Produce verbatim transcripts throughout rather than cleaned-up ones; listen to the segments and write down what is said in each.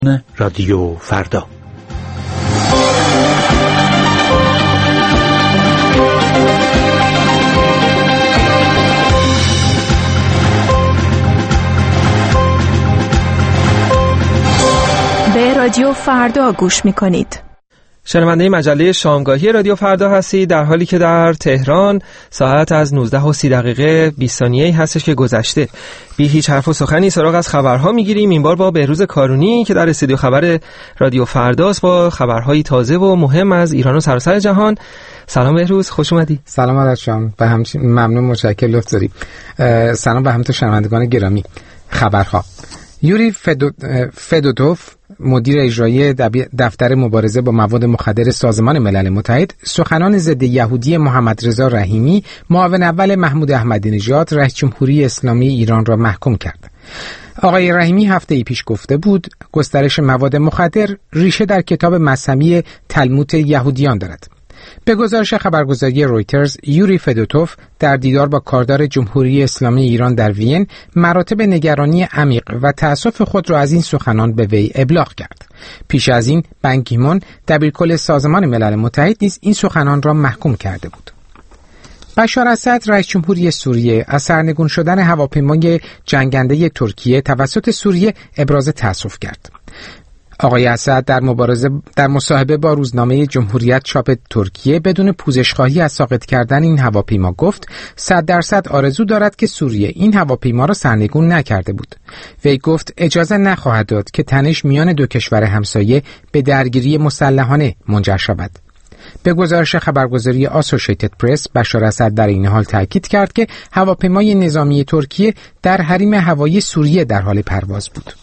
رادیو فردا. به رادیو فردا گوش می‌کنید. شنونده مجله شامگاهی رادیو فردا هستید، در حالی که در تهران ساعت از نوزده و سی دقیقه بیست ثانیه‌ای هستش که گذشته. بی هیچ حرف و سخنی سراغ از خبرها میگیریم، این بار با بهروز کارونی که در استودیو خبر رادیو فرداست با خبرهای تازه و مهم از ایران و سراسر جهان. سلام بهروز، خوش اومدی. سلام علیکم شام، به همچنین ممنون، متشکرم، لطف داری. سلام به همه شنوندگان گرامی. خبرها: یوری فدو... فدوتوف، مدیر اجرایی دفتر مبارزه با مواد مخدر سازمان ملل متحد، سخنان ضد یهودی محمد رضا رحیمی، معاون اول محمود احمدی نژاد، رئیس جمهوری اسلامی ایران را محکوم کرد. آقای رحیمی هفته ای پیش گفته بود گسترش مواد مخدر ریشه در کتاب مسمی تلمود یهودیان دارد. به گزارش خبرگزاری رویترز، یوری فدوتوف در دیدار با کاردار جمهوری اسلامی ایران در وین مراتب نگرانی عمیق و تأسف خود را از این سخنان به وی ابلاغ کرد. پیش از این بن کی مون، دبیرکل سازمان ملل متحد، نیز این سخنان را محکوم کرده بود. بشار اسد، رئیس جمهوری سوریه، از سرنگون شدن هواپیمای جنگنده ترکیه توسط سوریه ابراز تأسف کرد. آقای اسد در مبارزه در مصاحبه با روزنامه جمهوریت چاپ ترکیه بدون پوزش‌خواهی از ساقط کردن این هواپیما گفت صد درصد آرزو دارد که سوریه این هواپیما را سرنگون نکرده بود. وی گفت اجازه نخواهد داد که تنش میان دو کشور همسایه به درگیری مسلحانه منجر شود. به گزارش خبرگزاری آسوشیتد پرس، بشار اسد در این حال تاکید کرد که هواپیمای نظامی ترکیه در حریم هوایی سوریه در حال پرواز بود.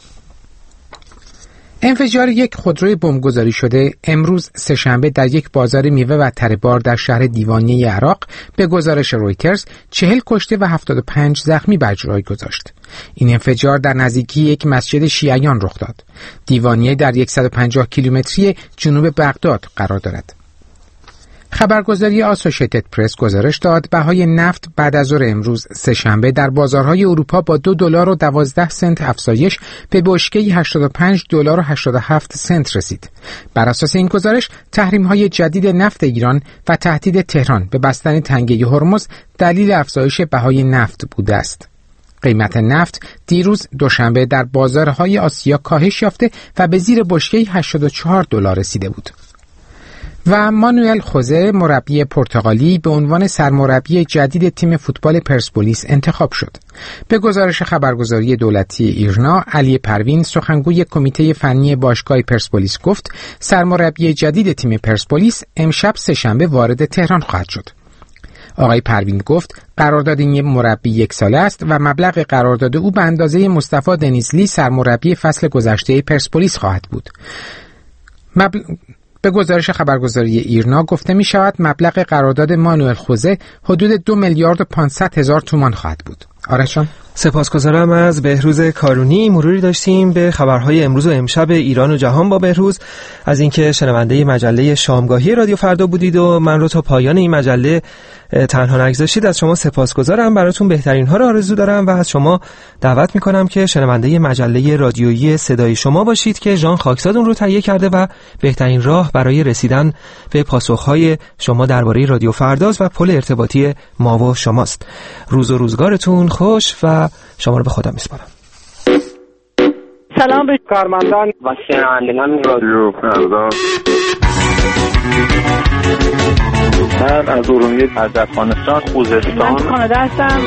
انفجار یک خودروی بمبگذاری شده امروز سه‌شنبه در یک بازار میوه و تره‌بار در شهر دیوانیه عراق به گزارش رویترز چهل کشته و هفتاد و پنج زخمی بر جای گذاشت. این انفجار در نزدیکی یک مسجد شیعیان رخ داد. دیوانیه در صد و پنجاه کیلومتری جنوب بغداد قرار دارد. خبرگزاری آسوشیتد پرس گزارش داد بهای نفت بعد از ظهر امروز سه‌شنبه در بازارهای اروپا با دو دلار و دوازده سنت افزایش به بشکه‌ای هشتاد و پنج دلار و هشتاد و هفت سنت رسید. بر اساس این گزارش تحریم‌های جدید نفت ایران و تهدید تهران به بستن تنگه هرمز دلیل افزایش بهای نفت بوده است. قیمت نفت دیروز دوشنبه در بازارهای آسیا کاهش یافته و به زیر بشکه‌ای هشتاد و چهار دلار رسیده بود. و مانوئل خوزه، مربی پرتغالی، به عنوان سرمربی جدید تیم فوتبال پرسپولیس انتخاب شد. به گزارش خبرگزاری دولتی ایرنا، علی پروین، سخنگوی کمیته فنی باشگاه پرسپولیس، گفت سرمربی جدید تیم پرسپولیس امشب سه‌شنبه وارد تهران خواهد شد. آقای پروین گفت قرارداد این مربی یک ساله است و مبلغ قرارداد او به اندازه مصطفی دنیزلی، سرمربی فصل گذشته پرسپولیس خواهد بود. مبل... به گزارش خبرگزاری ایرنا گفته می شود مبلغ قرارداد مانوئل خوزه حدود دو میلیارد و پانصد هزار تومان خواهد بود. آرشان، سپاسگزارم از بهروز کارونی. مروری داشتیم به خبرهای امروز و امشب ایران و جهان با بهروز. از اینکه شنونده مجله شامگاهی رادیو فردا بودید و من رو تا پایان این مجله تنها نگذاشتید، از شما سپاسگزارم. براتون بهترین ها رو آرزو دارم و از شما دعوت میکنم که شنونده مجله رادیویی صدای شما باشید که ژان خاکزاد اون رو تهیه کرده و بهترین راه برای رسیدن به پاسخهای شما درباره رادیو فرداست و پل ارتباطی ما و شماست. روز و روزگارتون خوش و شما رو به خدا میسپارم. سلام به کارمندان و شنوندگان رادیو فردا. من از ارومیه، از افغانستان، خوزستان، من کانادا هستم.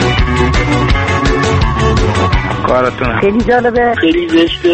کارتون خیلی جالبه، خیلی زشته.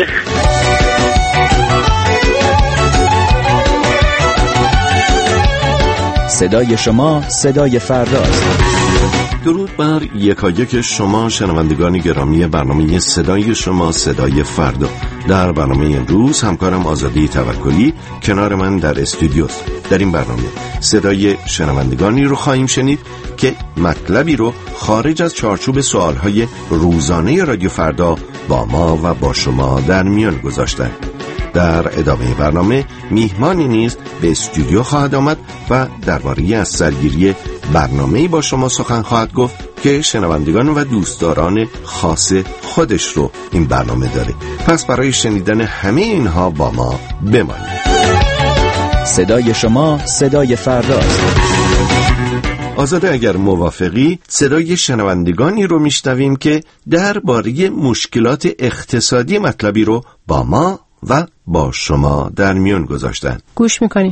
صدای شما صدای فرداست. درود بر یکایک شما شنوندگان گرامی برنامه صدای شما صدای فردا. در برنامه امروز همکارم آزادی توکلی کنار من در استودیوست. در این برنامه صدای شنوندگانی رو خواهیم شنید که مطلبی رو خارج از چارچوب سوالهای روزانه رادیو فردا با ما و با شما در میان گذاشتن. در ادامه برنامه میهمانی نیز به استودیو خواهد آمد و درباره از سرگیری برنامه‌ای با شما سخن خواهد گفت که شنوندگان و دوستداران خاص خودش رو این برنامه داره. پس برای شنیدن همه اینها با ما بمانید. صدای شما صدای فرداست. آزاده، اگر موافقی صدای شنوندگانی رو میشنویم که درباره مشکلات اقتصادی مطلبی رو با ما و با شما در میون گذاشتن. گوش میکنیم.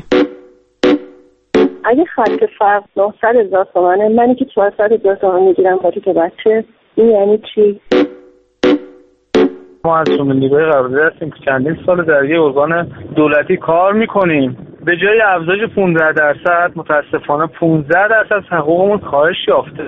اگه خط فرق نهصد هزار تومنه، منی که چهارصد هزار تومن میگیرم با که بچه، این یعنی چی؟ ما از شومندگاه قرارداد هستیم که چندین سال در یه ارگان دولتی کار میکنیم. به جای افزایش پانزده درصد متاسفانه پانزده درصد حقوقمون کاهش یافته.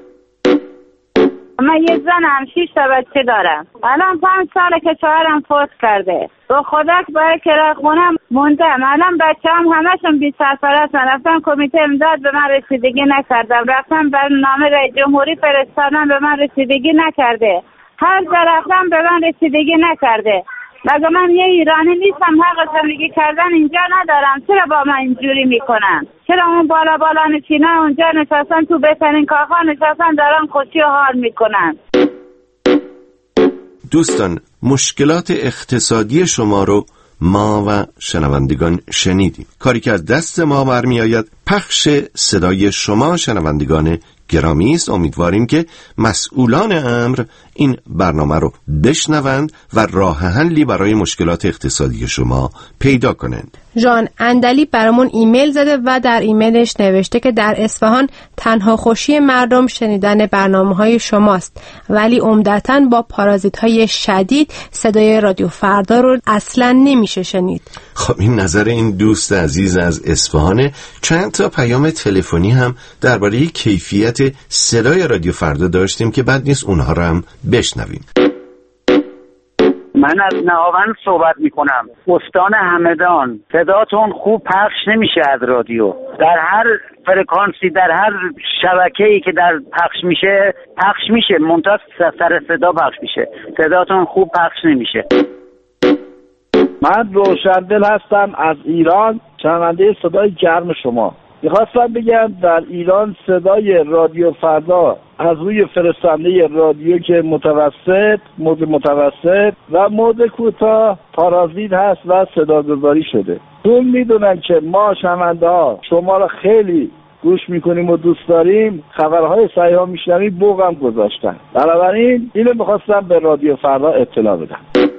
من یه زنم، شش تا بچه دارم. الان پنج ساله که شوهرم فوت کرده. تو خدا که برای کرایه خونم موندم. الان بچه‌ام همشون بیست سرپرستن. رفتم کمیته امداد، به من رسیدگی نکردم. رفتم برنامه رئیس جمهوری فرستادم، به من رسیدگی نکرده. هر جا رفتم به من رسیدگی نکرده. مگه من یه ایرانی نیستم؟ حق زندگی کردن اینجا ندارم؟ چرا با من اینجوری میکنن؟ چرا اون بالا بالا نشینه اونجا نشستن، تو بهترین کاخا نشستن، دارن خوشی و حال میکنن؟ دوستان، مشکلات اقتصادی شما رو ما و شنوندگان شنیدیم. کاری که از دست ما برمی آید پخش صدای شما شنوندگان گرامی است. امیدواریم که مسئولان امر این برنامه رو بشنوند و راه حلی برای مشکلات اقتصادی شما پیدا کنند. ژان اندلی برامون ایمیل زده و در ایمیلش نوشته که در اصفهان تنها خوشی مردم شنیدن برنامه‌های شماست، ولی عمدتاً با پارازیت‌های شدید صدای رادیو فردا رو اصلاً نمیشه شنید. خب این نظر این دوست عزیز از اصفهانه. چند تا پیام تلفنی هم درباره کیفیت صدای رادیو فردا داشتیم که بد نیست اونها رو هم بشنویم. من از نهاوند صحبت میکنم، استان همدان. صداتون خوب پخش نمیشه از رادیو. در هر فرکانسی، در هر شبکه‌ای که در پخش میشه پخش میشه، منتها سر صدا پخش میشه. صداتون خوب پخش نمیشه. من روشندل هستم از ایران، شنونده صدای گرم شما. میخواستم بگم در ایران صدای رادیو فردا از روی فرستنده رادیو که متوسط، مود متوسط و مود کوتاه پارازیت هست و صداگذاری شده. چون میدونن که ما شنونده ها شما را خیلی گوش میکنیم و دوست داریم، خبرهای صحیح ها میشنویم، بوقم گذاشتن. بنابراین اینو میخواستم به رادیو فردا اطلاع بدم.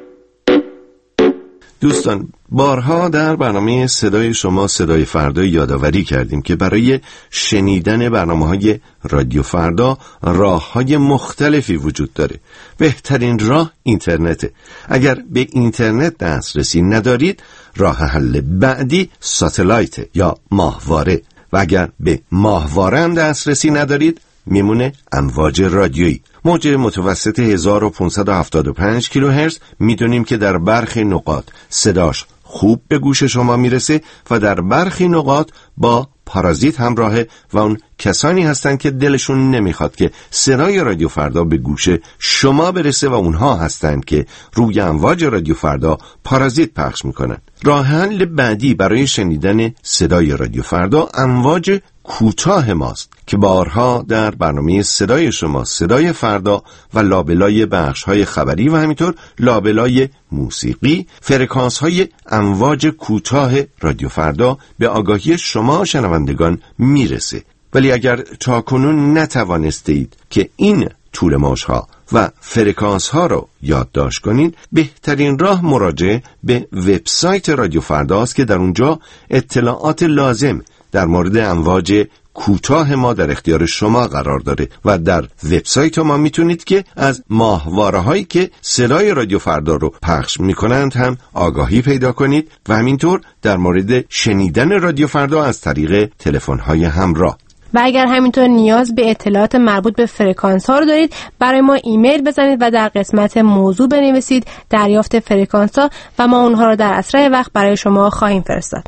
دوستان، بارها در برنامه صدای شما صدای فردا یادآوری کردیم که برای شنیدن برنامه‌های رادیو فردا راه‌های مختلفی وجود داره. بهترین راه اینترنته. اگر به اینترنت دسترسی ندارید، راه حل بعدی ساتلایت یا ماهواره، و اگر به ماهواره هم دسترسی ندارید میمونه امواج رادیویی. موج متوسط هزار و پانصد و هفتاد و پنج کیلوهرتز میدونیم که در برخی نقاط صداش خوب به گوش شما میرسه و در برخی نقاط با پارازیت همراهه و اون کسانی هستن که دلشون نمیخواد که صدای رادیو فردا به گوش شما برسه و اونها هستن که روی امواج رادیو فردا پارازیت پخش میکنن. راه حل بعدی برای شنیدن صدای رادیو فردا امواج کوتاه ماست که بارها در برنامه صدای شما صدای فردا و لابلای بخش‌های خبری و همینطور لابلای موسیقی فرکانس‌های امواج کوتاه رادیو فردا به آگاهی شما شنوندگان میرسه. ولی اگر تاکنون نتوانستید که این طول موج‌ها و فرکانس‌ها رو یادداشت کنید، بهترین راه مراجعه به وبسایت رادیو فرداست که در اونجا اطلاعات لازم در مورد امواج کوتاه ما در اختیار شما قرار داره و در وبسایت ما میتونید که از ماهواره هایی که صدای رادیو فردا رو پخش میکنند هم آگاهی پیدا کنید و همینطور در مورد شنیدن رادیو فردا از طریق تلفن های همراه. و اگر همینطور نیاز به اطلاعات مربوط به فرکانس ها رو دارید، برای ما ایمیل بزنید و در قسمت موضوع بنویسید دریافت فرکانس ها و ما اونها رو در اسرع وقت برای شما خواهیم فرستاد.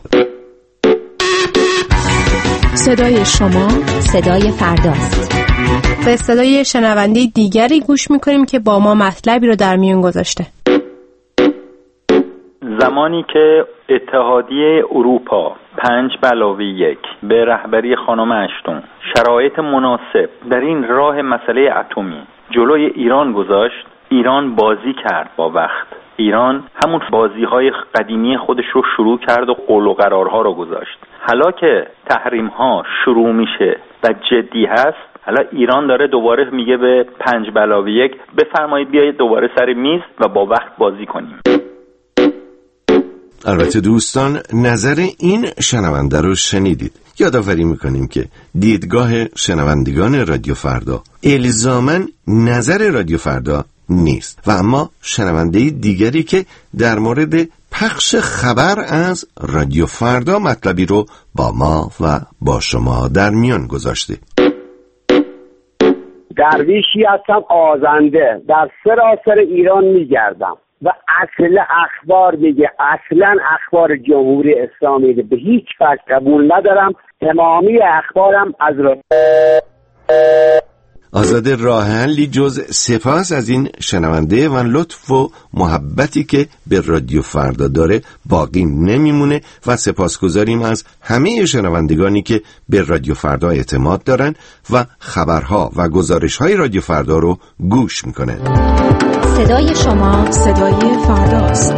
صدای شما صدای فرداست. به صدای شنونده دیگری گوش میکنیم که با ما مطلبی رو در میون گذاشته. زمانی که اتحادیه اروپا پنج علاوه یک به رهبری خانم اشتون شرایط مناسب در این راه مسئله اتمی جلوی ایران گذاشت، ایران بازی کرد با وقت. ایران همون بازی‌های قدیمی خودش رو شروع کرد و قول و قرارها رو گذاشت. حالا که تحریم‌ها شروع میشه و جدی هست، حالا ایران داره دوباره میگه به پنج علاوه یک بفرمایید بیایید دوباره سر میز و با وقت بازی کنیم. البته دوستان نظر این شنونده رو شنیدید. یادآوری میکنیم که دیدگاه شنوندگان رادیو فردا الزاماً نظر رادیو فردا نیست و اما شنونده دیگری که در مورد پخش خبر از رادیو فردا مطلبی رو با ما و با شما در میان گذاشته. درویشی هستم آزنده، در سراسر ایران میگردم و اصل اخبار میگه، اصلا اخبار جمهوری اسلامی به هیچ وجه قبول ندارم. تمامی اخبارم از را آزاده راه حلی جز سپاس از این شنونده و لطف و محبتی که به رادیو فردا داره باقی نمیمونه و سپاسگزاریم از همه شنوندگانی که به رادیو فردا اعتماد دارن و خبرها و گزارش‌های رادیو فردا رو گوش میکنن. صدای شما صدای فرداست.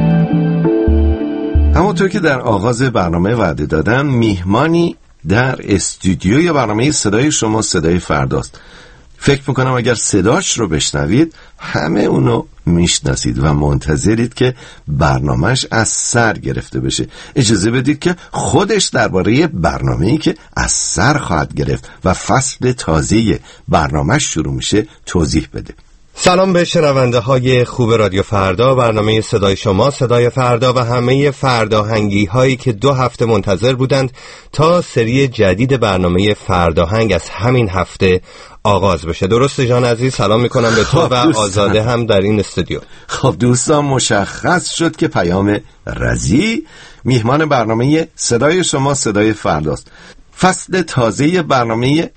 همونطور که در آغاز برنامه وعده دادم، میهمانی در استودیوی برنامه صدای شما صدای فرداست. فکر میکنم اگر صداش رو بشنوید همه اونو میشناسید و منتظرید که برنامهش از سر گرفته بشه. اجازه بدید که خودش درباره برنامه‌ای که از سر خواهد گرفت و فصل تازه برنامهش شروع میشه توضیح بده. سلام به شنونده های خوب رادیو فردا، برنامه صدای شما صدای فردا و همه فرداهنگی هایی که دو هفته منتظر بودند تا سری جدید برنامه فرداهنگ از همین هفته آغاز بشه. درسته جان عزیز؟ سلام میکنم به تو و آزاده هم در این استودیو. خب دوستان، مشخص شد که پیام رضی میهمان برنامه صدای شما صدای فرداست. فصل تازه برنامه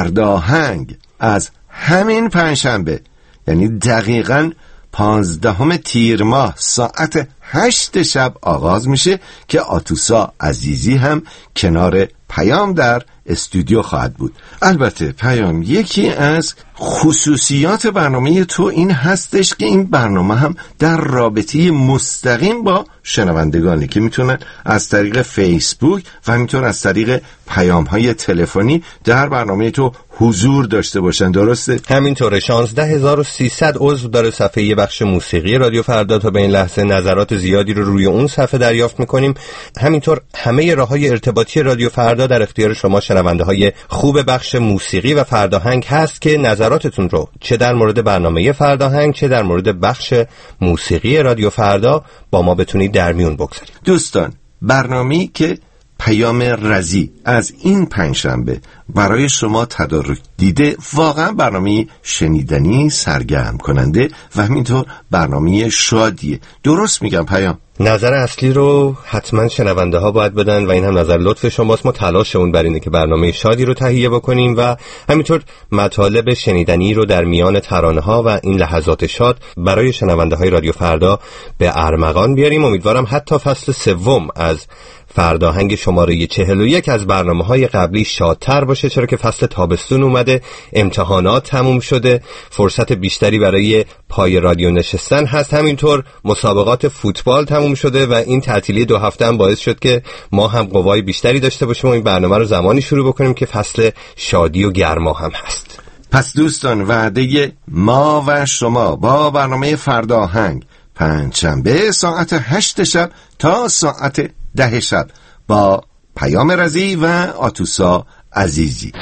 فرداهنگ از همین پنجشنبه، یعنی دقیقاً پانزدهم تیر ماه ساعت هشت شب آغاز میشه که آتوسا عزیزی هم کنار پیام در استودیو خواهد بود. البته پیام، یکی از خصوصیات برنامه تو این هستش که این برنامه هم در رابطه مستقیم با شنوندگانی که میتونن از طریق فیسبوک و همینطور از طریق پیام‌های تلفنی در برنامه تو حضور داشته باشن. درسته؟ همینطوره. شانزده هزار و سیصد عضو داره صفحه یه بخش موسیقی رادیو فردا. تا به این لحظه نظرات زیادی رو روی اون صفحه دریافت میکنیم. همینطور همه راه‌های ارتباطی رادیو فردا در اختیار شما شنونده‌های خوب بخش موسیقی و فرداهنگ هست که نظراتتون رو چه در مورد برنامه فرداهنگ چه در مورد بخش موسیقی رادیو فردا با ما بتونید در میون بگذارید. دوستان، برنامه‌ای که پیام رضی از این پنجشنبه برای شما تدارک دیده واقعا برنامه شنیدنی، سرگرم کننده و همینطور برنامه شادیه. درست میگم پیام؟ نظر اصلی رو حتما شنونده ها باید بدن و این هم نظر لطف شماست. ما تلاشمون بر اینه که برنامه شادی رو تهیه بکنیم و همینطور مطالب شنیدنی رو در میان ترانه ها و این لحظات شاد برای شنونده های رادیو فردا به ارمغان بیاریم. امیدوارم حتی فصل سوم از فرداهنگ شماره چهل و یک از برنامه‌های قبلی شادتر باشه، چرا که فصل تابستون اومده، امتحانات تموم شده، فرصت بیشتری برای پای رادیو نشستن هست، همینطور مسابقات فوتبال تموم شده و این تعطیلی دو هفته هم باعث شد که ما هم قوای بیشتری داشته باشیم و این برنامه رو زمانی شروع بکنیم که فصل شادی و گرما هم هست. پس دوستان، وعده ما و شما با برنامه فرداهنگ پنجشنبه ساعت هشت شب تا ساعت ده شب با پیام رضی و آتوسا عزیزی.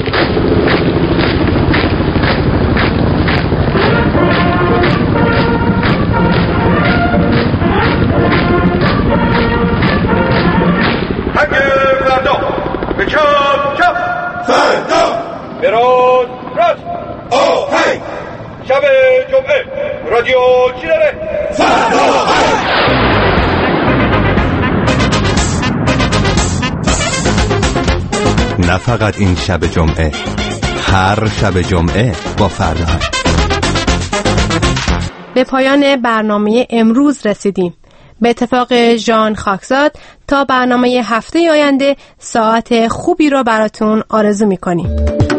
هنگ فردا به چپ چپ، فردا به راست راست، آهنگ شب جمعه رادیو چی داره؟ فردا. نه فقط این شب جمعه، هر شب جمعه با فرداهنگ. به پایان برنامه امروز رسیدیم. به اتفاق ژان خاکزاد تا برنامه هفته آینده ساعت خوبی رو براتون آرزو می‌کنیم.